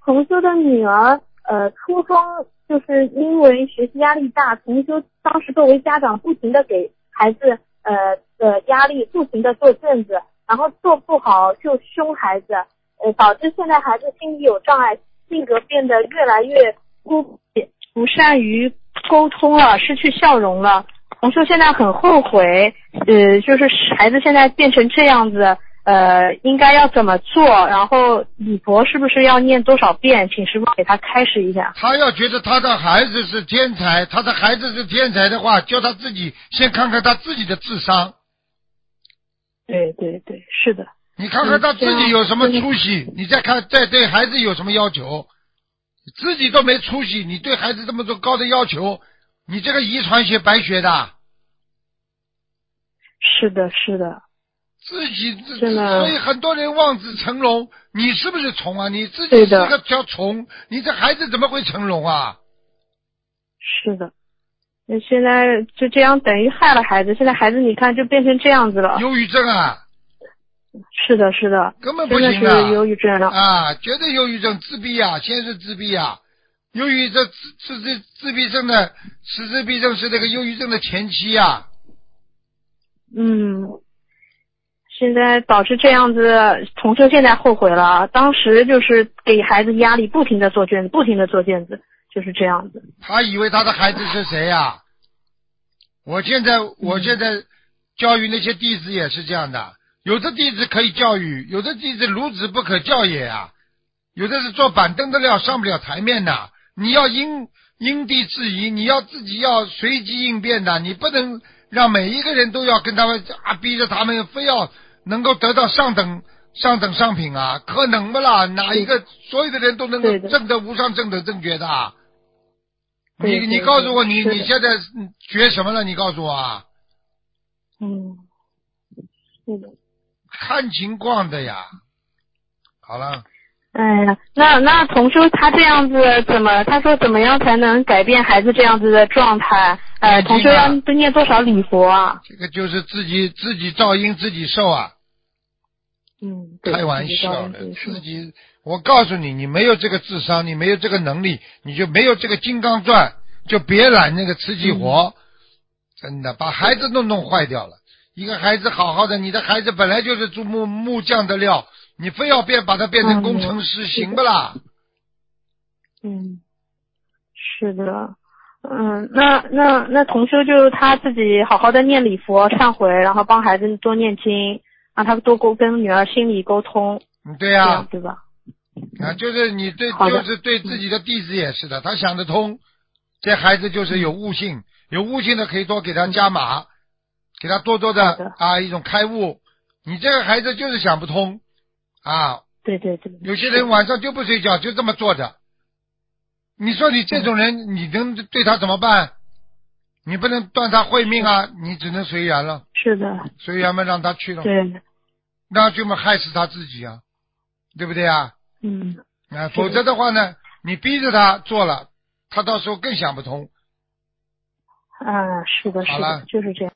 同修的女儿，初中就是因为学习压力大，同修当时作为家长不停的给孩子的压力，不停的做卷子，然后做不好就凶孩子，导致现在孩子心理有障碍，性格变得越来越孤僻，不善于沟通了，失去笑容了。同修现在很后悔，就是孩子现在变成这样子，应该要怎么做？然后礼佛是不是要念多少遍？请师父给他开示一下。 他要觉得他的孩子是天才，他的孩子是天才的话，叫他自己先看看他自己的智商。 对对对，是的。 你看看他自己有什么出息，你再看再对孩子有什么要求，自己都没出息，你对孩子这么多高的要求，你这个遗传学白学的。 是的，是的。真的。 所以很多人望子成龙，你是不是虫啊？你自己是个条虫，你这孩子怎么会成龙啊？ 是的。那现在就这样等于害了孩子，现在孩子你看就变成这样子了。 忧郁症啊。 是的，是的。 根本不行啊。 真的是忧郁症了。 啊，绝对忧郁症，自闭啊，先是自闭啊。由于这自闭症的，自闭症是这个忧郁症的前期啊。 现在导致这样子，同修现在后悔了。当时就是给孩子压力，不停的做卷子，不停的做卷子，就是这样子。 他以为他的孩子是谁呀？我现在教育那些弟子也是这样的，有的弟子可以教育，有的弟子孺子不可教也啊。有的是做板凳的料，上不了台面的。你要因地制宜，你要自己要随机应变的，你不能让每一个人都要跟他们逼着他们非要能够得到上等上品啊，可能不啦？哪一个所有的人都能够证得无上正等正觉的？你告诉我，你现在学什么了？你告诉我啊。 是的。 看情况的呀。好了。 哎呀，那同修他这样子他说怎么样才能改变孩子这样子的状态？同修要念多少礼佛啊？ 这个就是自己造因自己受啊。开玩笑的，自己，我告诉你，你没有这个智商，你没有这个能力，你就没有这个金刚钻，就别揽那个瓷器活。真的把孩子都弄坏掉了。一个孩子好好的，你的孩子本来就是做木匠的料，你非要把他变成工程师，行不啦？ 是的。那同修就他自己好好的念礼佛忏悔，然后帮孩子多念经，让他多跟女儿心理沟通。 对呀。 这样对吧？ 就是你就是对自己的弟子也是的，他想得通，这孩子就是有悟性，有悟性的可以多给他加码，给他多多的一种开悟。你这个孩子就是想不通啊。 对对对。 有些人晚上就不睡觉，就这么坐着。你说你这种人，你能对他怎么办？你不能断他慧命啊，你只能随缘了。 是的。 随缘嘛，让他去了。 对。 那就嘛害死他自己啊，对不对啊？否则的话呢，你逼着他做了，他到时候更想不通。 是的，是的，就是这样。